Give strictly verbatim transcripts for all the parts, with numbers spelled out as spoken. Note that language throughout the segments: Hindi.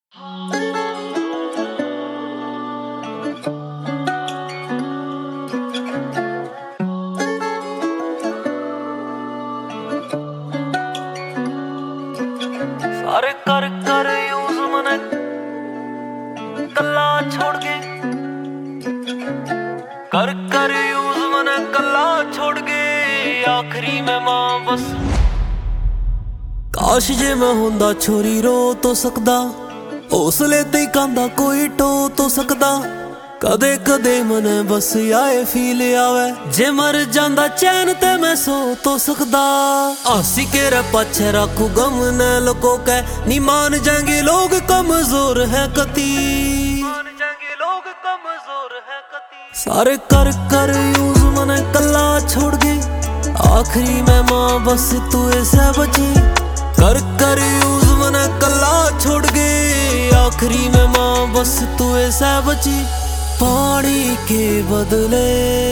सारे कर कर यूज मने कल्ला छोड़ के कर कर यूज मने कल्ला छोड़ के आखिरी में मां बस। काश जे मैं होंदा छोरी रो तो सकदा, हौसले ते कांदा कोई टो तो सकदा। कदे कदे मने बस आए फील आवे, जे मर जांदा चैन ते मैं सो तो सकदा। आसी के रे पाछे रखू गम न लको के, नी मान जाएंगे लोग कमजोर है कती, मान जाएंगे लोग कमजोर है कती। सारे कर कर यूज मने कल्ला छोड़ गई, आखिरी में मां बस तू ऐसे बची। कर कर यूज मने कल्ला छोड़ गई, आखिरी में मां बस तू ऐसे बची। पानी के बदले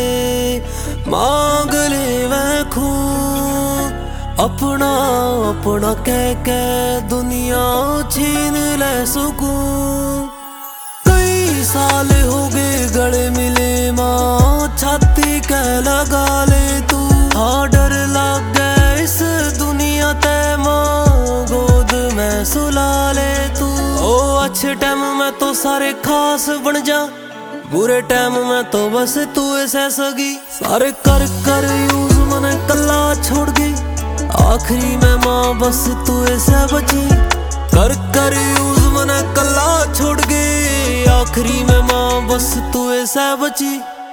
मांग ले मैं खून, अपना अपना कह के दुनिया छीन ले सुकून। कई साल हो गए गले मिले मां, छाती कह लगा ले तू। हाँ डर लग गया इस दुनिया ते मां, गोद में सुला ले तू। ओ अच्छे टाइम में तो सारे खास बन जा, बुरे टाइम में तो बस तू ऐसे सगी। सारे कर कर यूज मने कल्ला छोड़ गई, आखिरी में मां बस तू ऐसे बची। कर कर यूज मने कल्ला छोड़ गई, आखिरी में मां बस तू ऐसे बची।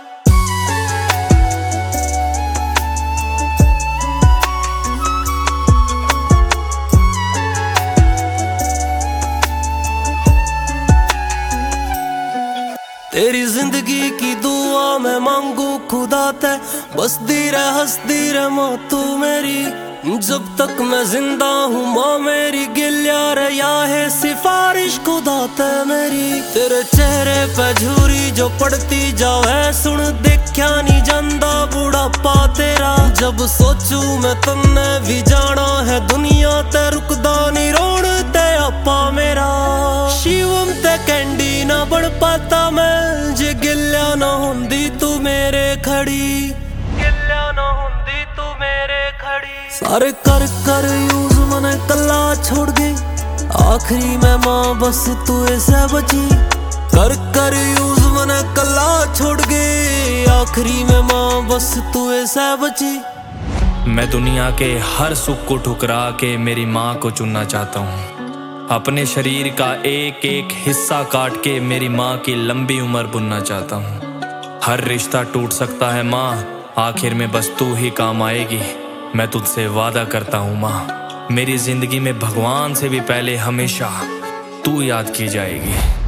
तेरी जिंदगी की दुआ मैं मांगू खुदा ते, बसदी रह हंसदी रह मां तू मेरी। जब तक मैं जिंदा हूँ मां मेरी, गिल्या रहा है सिफारिश खुदा ते मेरी। तेरे चेहरे पे झूरी जो पड़ती जावे, सुन देखा नहीं जांदा बुढ़ापा तेरा। जब सोचू मैं तन्ने भी जाना है दुनिया ते, रुकदा नहीं रोण ते आपा मेरा। शिवम ते कैंडी ना बन पाता मैं, जे गिल्या ना होंदी तू मेरे खड़ी, गिल्या ना होंदी तू मेरे खड़ी। सारे कर कर यूज मने कल्ला छोड़ गई, आखिरी में मां बस तू ऐसे बची। कर कर यूज मने कल्ला छोड़ गई, आखिरी में मां बस तू ऐसे बची। मैं दुनिया के हर सुख को ठुकरा के मेरी माँ को चुनना चाहता हूँ। अपने शरीर का एक एक हिस्सा काट के मेरी माँ की लंबी उम्र बुनना चाहता हूँ। हर रिश्ता टूट सकता है माँ, आखिर में बस तू ही काम आएगी। मैं तुझसे वादा करता हूँ माँ, मेरी जिंदगी में भगवान से भी पहले हमेशा तू याद की जाएगी।